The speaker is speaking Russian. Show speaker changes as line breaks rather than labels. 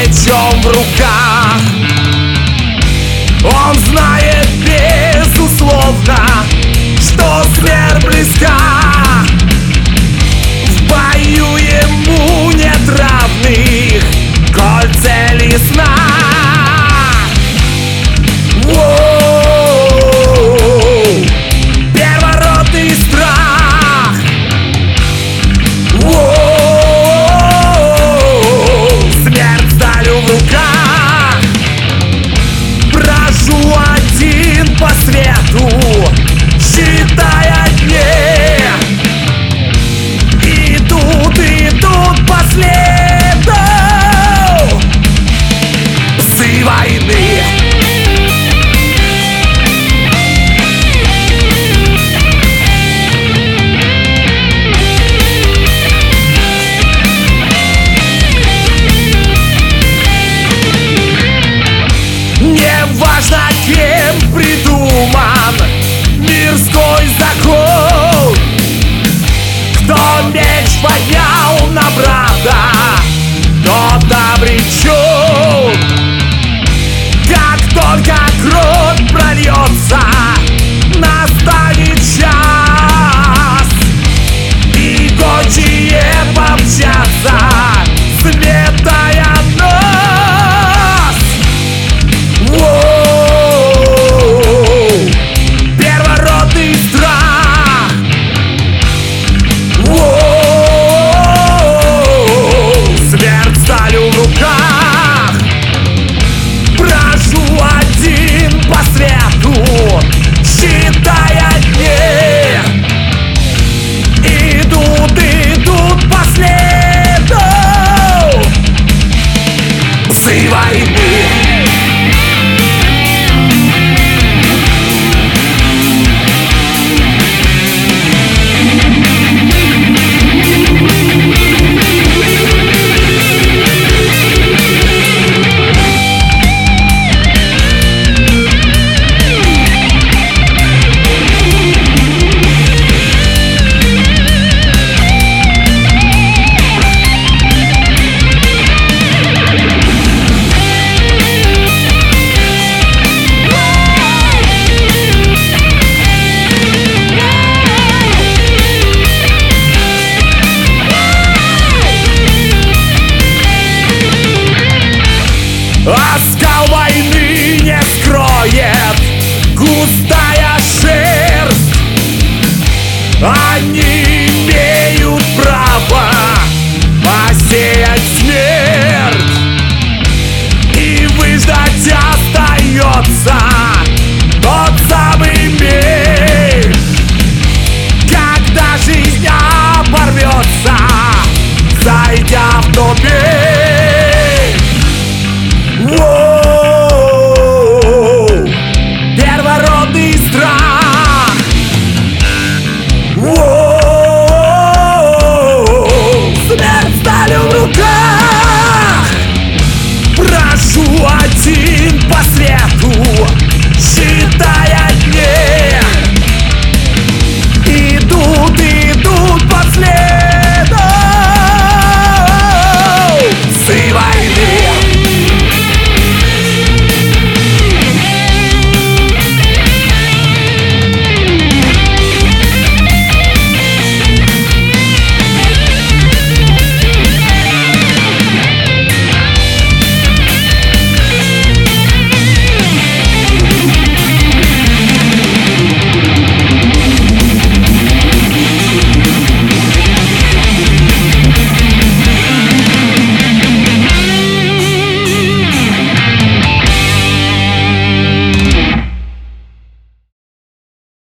мечом в руках. Он знает безусловно, что смерть близка. В бою ему нет равных, коль цель ясна. Первородный страх. Смерть сталью в руках. Брожу один по свету, считая дни. Идут по следу псы войны. Неважно, кем придуман мирской закон, кто меч поднял на брата, тот обречен. Как только кровь прольется, настанет час, и гончие помчатся, сметая нас. Первородный страх. Смерть сталью в руках. Брожу один по свету, считая дни. Идут по следу псы войны.